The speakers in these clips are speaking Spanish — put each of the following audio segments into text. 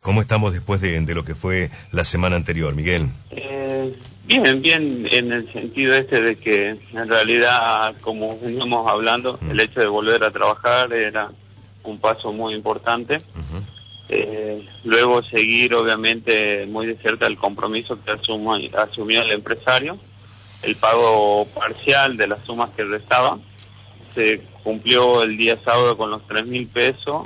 ¿Cómo estamos después de lo que fue la semana anterior, Miguel? Bien, en el sentido de que en realidad, como veníamos hablando, el hecho de volver a trabajar era un paso muy importante. Luego seguir, obviamente, muy de cerca el compromiso que asumió el empresario, el pago parcial de las sumas que restaban. Se cumplió el día sábado con los 3.000 pesos.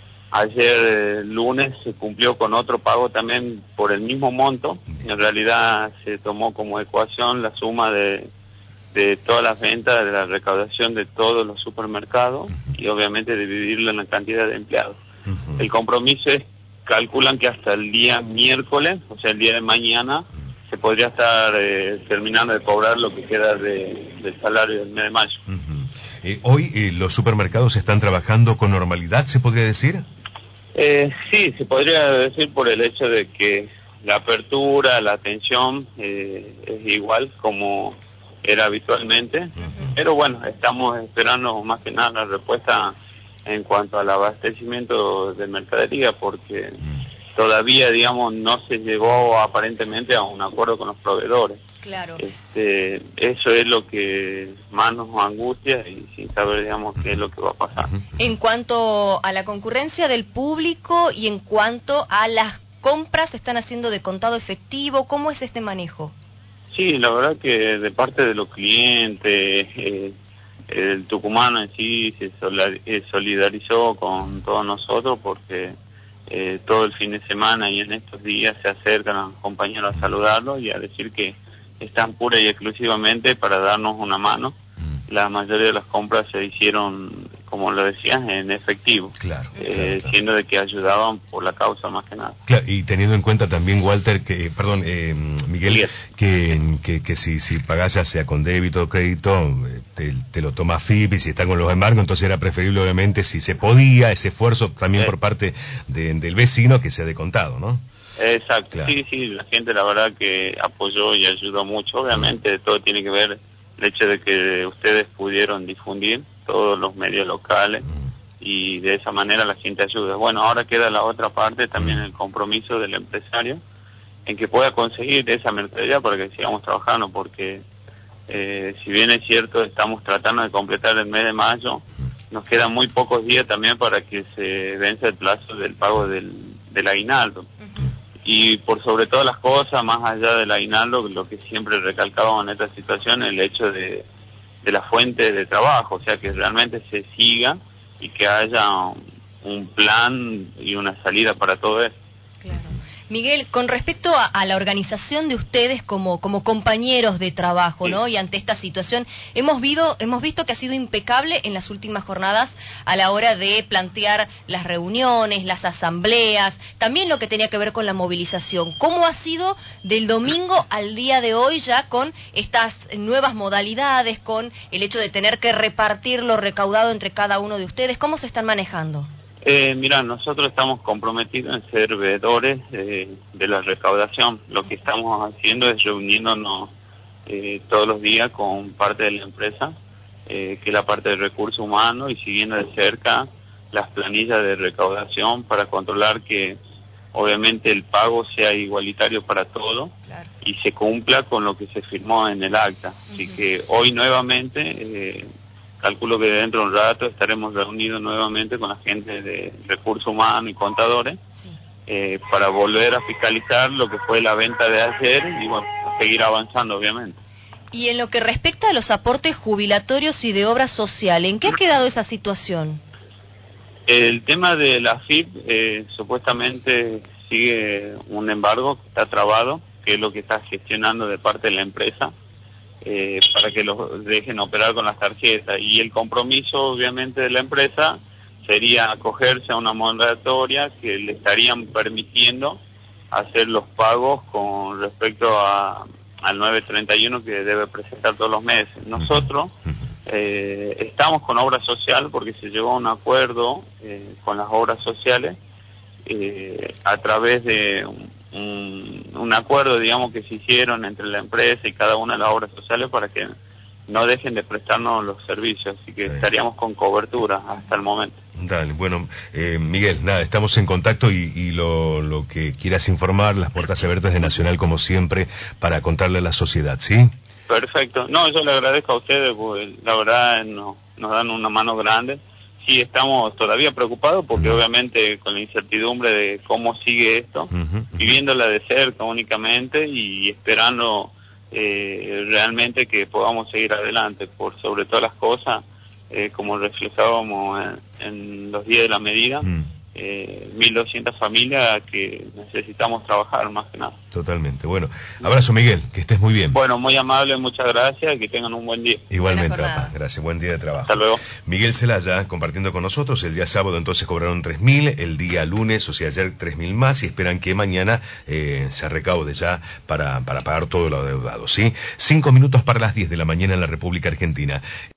Ayer lunes se cumplió con otro pago también por el mismo monto. En realidad se tomó como ecuación la suma de todas las ventas, de la recaudación de todos los supermercados y obviamente dividirlo en la cantidad de empleados. El compromiso es, calculan que hasta el día miércoles, o sea el día de mañana, se podría estar terminando de cobrar lo que queda del salario del mes de mayo. Hoy los supermercados están trabajando con normalidad, ¿se podría decir? Sí, se podría decir por el hecho de que la apertura, la atención es igual como era habitualmente, pero bueno, estamos esperando más que nada la respuesta en cuanto al abastecimiento de mercadería, porque todavía, digamos, no se llegó aparentemente a un acuerdo con los proveedores. Claro. Eso es lo que más nos angustia y sin saber, digamos, qué es lo que va a pasar. En cuanto a la concurrencia del público y en cuanto a las compras, ¿se están haciendo de contado efectivo? ¿Cómo es este manejo? Sí, la verdad que de parte de los clientes, el tucumano en sí se solidarizó con todos nosotros porque todo el fin de semana y en estos días se acercan a los compañeros a saludarlos y a decir que están pura y exclusivamente para darnos una mano. La mayoría de las compras se hicieron, como lo decías, en efectivo, claro. Siendo de que ayudaban por la causa más que nada. Claro, y teniendo en cuenta también, Walter, Miguel, que si pagás ya sea con débito o crédito, te lo toma FIP, y si está con los embargos, entonces era preferible, obviamente, si se podía, ese esfuerzo también por parte del vecino, que sea de contado, ¿no? Exacto, claro. Sí, la gente la verdad que apoyó y ayudó mucho, obviamente todo tiene que ver el hecho de que ustedes pudieron difundir todos los medios locales y de esa manera la gente ayuda. Bueno, ahora queda la otra parte, también el compromiso del empresario en que pueda conseguir esa mercadería para que sigamos trabajando, porque si bien es cierto estamos tratando de completar el mes de mayo, nos quedan muy pocos días también para que se vence el plazo del pago del aguinaldo. Y por sobre todas las cosas, más allá del aguinaldo, lo que siempre recalcábamos en esta situación es el hecho de la fuente de trabajo, o sea, que realmente se siga y que haya un plan y una salida para todo eso. Claro. Miguel, con respecto a la organización de ustedes como compañeros de trabajo, Sí. ¿no? Y ante esta situación, hemos visto que ha sido impecable en las últimas jornadas a la hora de plantear las reuniones, las asambleas, también lo que tenía que ver con la movilización. ¿Cómo ha sido del domingo al día de hoy ya con estas nuevas modalidades, con el hecho de tener que repartir lo recaudado entre cada uno de ustedes? ¿Cómo se están manejando? Mira, nosotros estamos comprometidos en ser veedores de la recaudación. Lo que estamos haciendo es reuniéndonos todos los días con parte de la empresa, que es la parte de recursos humanos, y siguiendo de cerca las planillas de recaudación para controlar que obviamente el pago sea igualitario para todos. Claro. Y se cumpla con lo que se firmó en el acta. Así que hoy nuevamente... calculo que dentro de un rato estaremos reunidos nuevamente con la gente de recursos humanos y contadores, sí, para volver a fiscalizar lo que fue la venta de ayer y bueno, seguir avanzando obviamente. Y en lo que respecta a los aportes jubilatorios y de obra social, ¿en qué ha quedado esa situación? El tema de la FIP supuestamente sigue un embargo que está trabado, que es lo que está gestionando de parte de la empresa. Para que los dejen operar con las tarjetas, y el compromiso obviamente de la empresa sería acogerse a una moratoria que le estarían permitiendo hacer los pagos con respecto al 931 que debe presentar todos los meses. Nosotros estamos con obra social porque se llegó a un acuerdo con las obras sociales a través de un acuerdo, digamos, que se hicieron entre la empresa y cada una de las obras sociales para que no dejen de prestarnos los servicios, así que Sí. estaríamos con cobertura hasta el momento. Dale, bueno, Miguel, nada, estamos en contacto y lo que quieras informar, las puertas abiertas de Nacional como siempre para contarle a la sociedad, ¿sí? Perfecto. No, yo le agradezco a ustedes, porque la verdad nos dan una mano grande. Sí, estamos todavía preocupados porque obviamente con la incertidumbre de cómo sigue esto, viviéndola de cerca únicamente y esperando realmente que podamos seguir adelante por sobre todas las cosas, como reflejábamos en los días de la medida, 1.200 familias que necesitamos trabajar más que nada. Totalmente. Bueno, abrazo Miguel, que estés muy bien. Bueno, muy amable, muchas gracias y que tengan un buen día. Igualmente, Buena jornada. papá. Gracias, buen día de trabajo. Hasta luego. Miguel Celaya compartiendo con nosotros. El día sábado entonces cobraron 3.000, el día lunes, o sea ayer 3.000 más, y esperan que mañana se recaude ya para pagar todo lo adeudado, ¿sí? 5 minutos para las 10 de la mañana en la República Argentina.